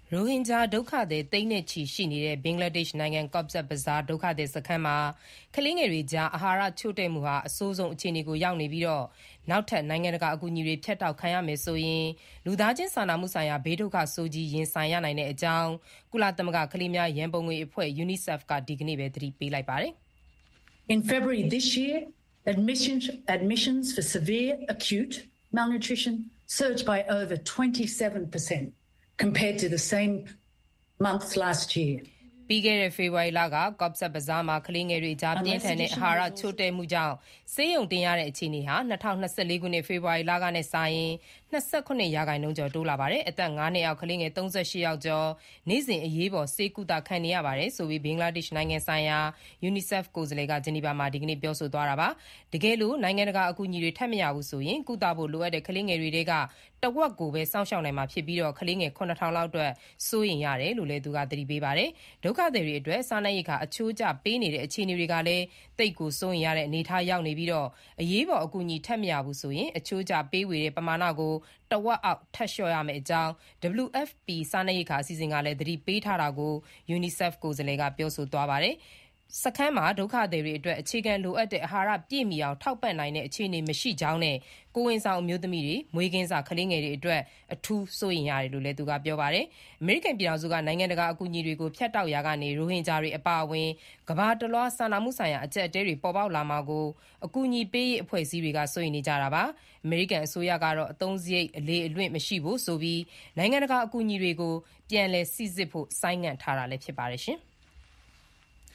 ရိုဟင်ဂျာဒုက္ခသည်သိန်းနဲ့ချီရှိနေတဲ့ဘင်္ဂလားဒေ့ရှ်နိုင်ငံ Cox's Bazar ဒုက္ခသည်စခန်းမှာကလေးငယ်တွေကြားအာဟာရချို့တဲ့မှုဟာအဆိုးဆုံးအခြေအနေကိုရောက်နေပြီးနောက်ထပ်နိုင်ငံတကာအကူအညီတွေဖြတ်တောက်ခံရမယ်ဆိုရင်လူသားချင်းစာနာမှုဆိုင်ရာဘေးဒုက္ခဆိုးကြီးရင်ဆိုင်ရနိုင်တဲ့အကြောင်းကုလသမဂ္ဂကလေးများရန်ပုံငွေအဖွဲ့ UNICEF ကဒီကနေ့ပဲသတိပေးလိုက်ပါတယ်။ In February this year, admissions for severe acute malnutrition surged by over 27%. Compared to the same month last year. ပြီးခဲ့တဲ့ဖေဖော်ဝါရီလက Cox's Bazar မှာကလေးငယ်တွေကြားပြင်းထန်တဲ့အာဟာရချို့တဲ့မှုကြောင့်ဆေးရုံတင်ရတဲ့အခြေအနေဟာ2024ခုနှစ်ဖေဖော်ဝါရီလကနဲ့စာရင်29% ကျော်တိုးလာပါတယ်။အသက် 5 နှစ်အောက်ကလေးငယ်38ယောက်ကျော်နေ့စဉ်အရေးပေါ်ဆေးကုသခံနေရပါတယ်ဆိုပြီးဘင်္ဂလားဒေ့ရှ်နိုင်ငံဆိုင်ရာ UNICEF ကိုယ်စားလှယ်ကဂျနီဗာမှာဒီကနေ့ပြောဆိုသွားတာပါ။တကယ်လို့နိုင်ငံတကာအကူအညီတွေထပ်မရဘူးဆိုရင်ကုသဖို့လိုအပ်တဲ့ကလေးငယ်တွေထဲကတဝက်ကိုပဲစောင့်ရှောက်နိုင်မှာဖြစ်ပြီးကလေးငယ် 9000 လောက်အတွက်စိုးရိမ်ရတယ်လို့လည်းသူကသတိပေးပါတယ်။ဒုက္ခသည်တွေအတွက်စားနပ်ရိက္ခာအချိုးကျပေးနေတဲ့အခြေအနေတွေကလည်းတိတ်ကိုစိုးရိမ်ရတဲ့အနေအထားရောက်နေပြီးအရေးပေါ်အကူအညီထပ်မရဘူးဆိုရင်အချိုးကျပေးဝေတဲ့ပမာဏကိုတဝက်အောက်ထပ်လျှော့ရမယ့်အကြောင်း WFP စားနပ်ရိက္ခာအစီအစဉ်ကလည်းသတိပေးထားတာကို UNICEF ကိုယ်စားလှယ်ကပြောဆိုသွားပါတယ်။စခန်းမှာဒုက္ခသည်တွေအတွက်အခြေခံလိုအပ်တဲ့အာဟာရပြည့်မီအောင်ထောက်ပံ့နိုင်တဲ့အခြေအနေမရှိကြောင်းနဲ့ကိုယ်ဝန်ဆောင်အမျိုးသမီးတွေမွေးကင်းစကလေးငယ်တွေအတွက်အထူးစိုးရိမ်ရတယ်လို့လည်းသူကပြောပါတယ်။အမေရိကန်ပြည်ထောင်စုကနိုင်ငံတကာအကူအညီတွေကိုဖျက်တောက်ရာကနေရိုဟင်ဂျာတွေအပါအဝင်ကမ္ဘာတလွှားစာနာမှုဆိုင်ရာအကျပ်အတည်းတွေပေါ်ပေါက်လာမှာကိုအကူအညီပေးရေးအဖွဲ့အစည်းတွေကစိုးရိမ်နေကြတာပါ။အမေရိကန်အစိုးရကတော့အသုံးစရိတ်အလေအလွင့်မရှိဖို့ဆိုပြီးနိုင်ငံတကာအကူအညီတွေကိုပြန်လည်စိစစ်ဖို့ဆိုင်းငံ့ထားတာလည်းဖြစ်ပါတယ်ရှင်။